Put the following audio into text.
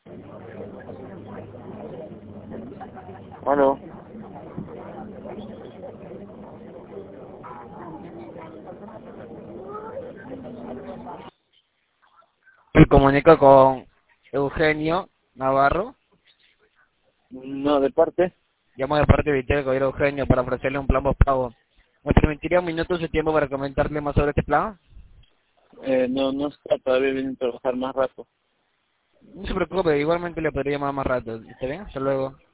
Aló. Me comunico con Eugenio Navarro. No, de parte. Llamo de parte de Vitel Caballero Eugenio para ofrecerle un plan postpago. ¿Me permitiría un minuto de su tiempo para comentarle más sobre este plan? No, no está todavía viene a trabajar más rato. No se preocupe, igualmente le podría llamar más rato. ¿Está bien? Hasta luego.